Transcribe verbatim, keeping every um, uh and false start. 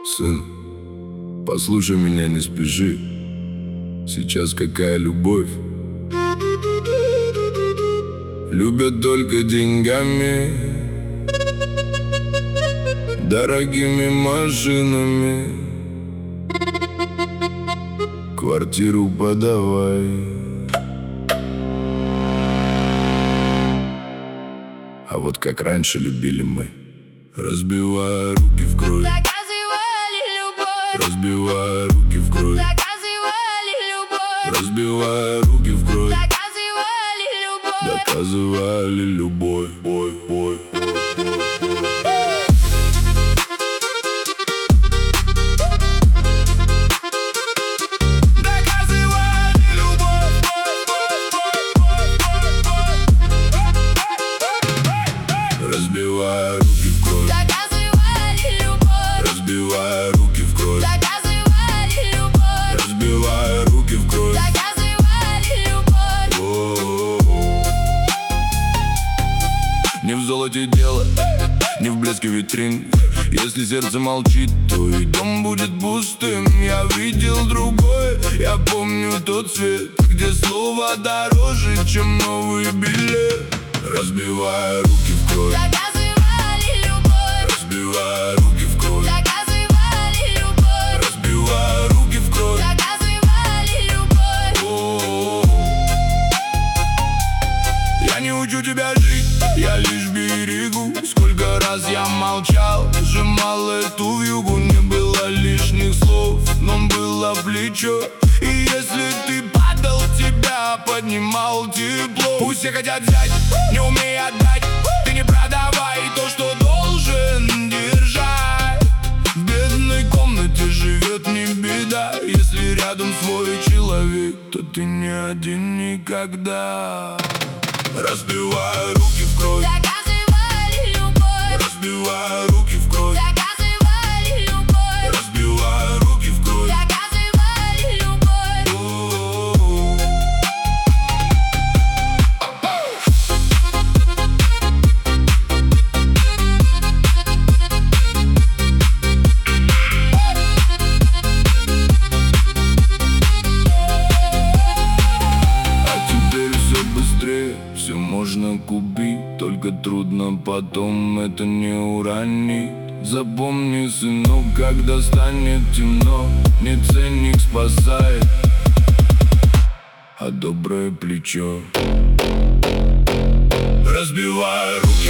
Сын, послушай меня, не спеши. Сейчас какая любовь? Любят только деньгами, дорогими машинами. Квартиру подавай. А вот как раньше любили мы, разбивая руки в кровь, заказывали любовь, разбивая руки в кровь, заказывали любовь, разбивая руки в кровь, заказывали любовь, доказывали любовь, бой, бой. Разбивая руки в кровь, заказывали любовь, разбивая руки в кровь, заказывали любовь, разбивая руки в кровь. заказывали любовь. О-о-о. Не в золоте дело, не в блеске витрин. Если сердце молчит, то и дом будет пустым. Я видел другое, я помню тот свет, где слово дороже, чем новый билет. Разбивая руки в кровь, Заказывали любовь, разбивая руки в кровь, заказывали любовь, разбивая руки в кровь. заказывали любовь. О-о-о. Я не учу тебя жить, я лишь берегу. Сколько раз я молчал, сжимал эту вьюгу. Не было лишних слов, но было плечо. И если ты падал, тебя поднимал тепло. Пусть все хотят взять, не умея отдать. Ты не продавай то, что должен держать. В бедной комнате живет не беда. Если рядом свой человек, то ты не один никогда. Разбивая руки в кровь, Заказывали любовь, разбивая руки в кровь, заказывали любовь, разбивая руки в кровь. заказывали любовь. О-о-о. А теперь все быстрее, все можно купить, только трудно потом это не уронить. Запомни, сынок, когда станет темно, не ценник спасает, а доброе плечо. Разбивая руки